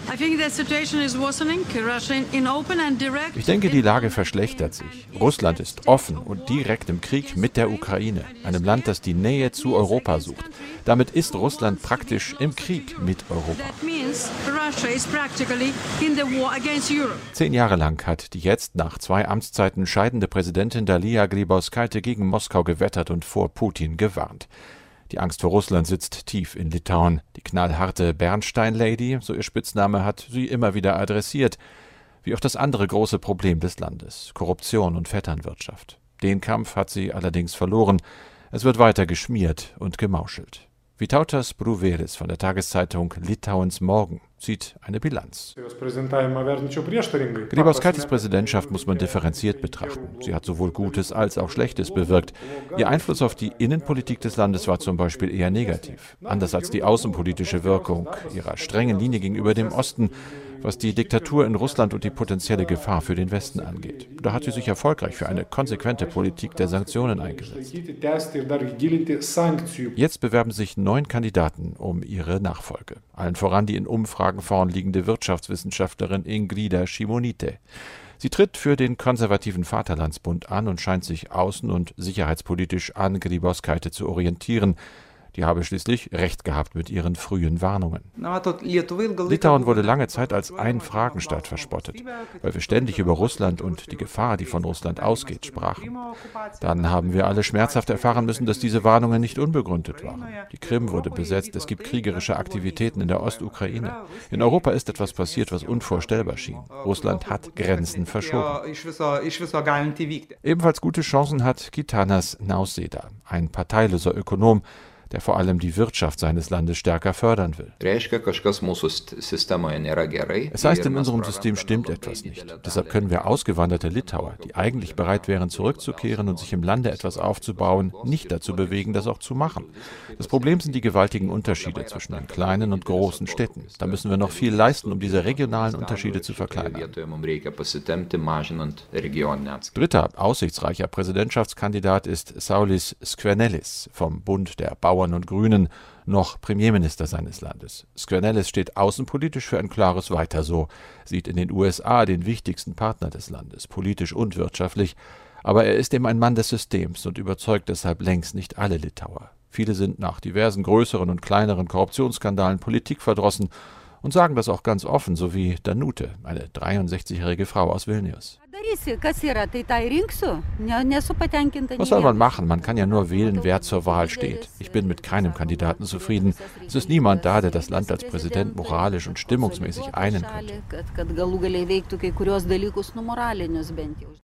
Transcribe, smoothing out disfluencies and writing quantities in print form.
Ich denke, die Lage verschlechtert sich. Russland ist offen und direkt im Krieg mit der Ukraine, einem Land, das die Nähe zu Europa sucht. Damit ist Russland praktisch im Krieg mit Europa. 10 Jahre lang hat die jetzt nach 2 Amtszeiten scheidende Präsidentin Dalia Grybauskaite gegen Moskau gewettert und vor Putin gewarnt. Die Angst vor Russland sitzt tief in Litauen. Die knallharte Bernstein-Lady, so ihr Spitzname, hat sie immer wieder adressiert. Wie auch das andere große Problem des Landes: Korruption und Vetternwirtschaft. Den Kampf hat sie allerdings verloren. Es wird weiter geschmiert und gemauschelt. Vytautas Bruveris von der Tageszeitung Litauens Morgen zieht eine Bilanz. Grybauskaites Präsidentschaft muss man differenziert betrachten. Sie hat sowohl Gutes als auch Schlechtes bewirkt. Ihr Einfluss auf die Innenpolitik des Landes war zum Beispiel eher negativ. Anders als die außenpolitische Wirkung ihrer strengen Linie gegenüber dem Osten, was die Diktatur in Russland und die potenzielle Gefahr für den Westen angeht. Da hat sie sich erfolgreich für eine konsequente Politik der Sanktionen eingesetzt. Jetzt bewerben sich 9 Kandidaten um ihre Nachfolge. Allen voran die in Umfragen vorn liegende Wirtschaftswissenschaftlerin Ingrida Šimunytė. Sie tritt für den konservativen Vaterlandsbund an und scheint sich außen- und sicherheitspolitisch an Grybauskaite zu orientieren. Die habe schließlich recht gehabt mit ihren frühen Warnungen. Litauen wurde lange Zeit als Ein-Fragen-Staat verspottet, weil wir ständig über Russland und die Gefahr, die von Russland ausgeht, sprachen. Dann haben wir alle schmerzhaft erfahren müssen, dass diese Warnungen nicht unbegründet waren. Die Krim wurde besetzt, es gibt kriegerische Aktivitäten in der Ostukraine. In Europa ist etwas passiert, was unvorstellbar schien. Russland hat Grenzen verschoben. Ebenfalls gute Chancen hat Gitanas Nausėda, ein parteiloser Ökonom, der vor allem die Wirtschaft seines Landes stärker fördern will. Es heißt, in unserem System stimmt etwas nicht. Deshalb können wir ausgewanderte Litauer, die eigentlich bereit wären, zurückzukehren und sich im Lande etwas aufzubauen, nicht dazu bewegen, das auch zu machen. Das Problem sind die gewaltigen Unterschiede zwischen den kleinen und großen Städten. Da müssen wir noch viel leisten, um diese regionalen Unterschiede zu verkleinern. Dritter aussichtsreicher Präsidentschaftskandidat ist Saulis Skvernelis vom Bund der Bauern und Grünen, noch Premierminister seines Landes. Skvernelis steht außenpolitisch für ein klares Weiter so, sieht in den USA den wichtigsten Partner des Landes, politisch und wirtschaftlich, aber er ist eben ein Mann des Systems und überzeugt deshalb längst nicht alle Litauer. Viele sind nach diversen größeren und kleineren Korruptionsskandalen politikverdrossen und sagen das auch ganz offen, so wie Danute, eine 63-jährige Frau aus Vilnius. Was soll man machen? Man kann ja nur wählen, wer zur Wahl steht. Ich bin mit keinem Kandidaten zufrieden. Es ist niemand da, der das Land als Präsident moralisch und stimmungsmäßig einen könnte.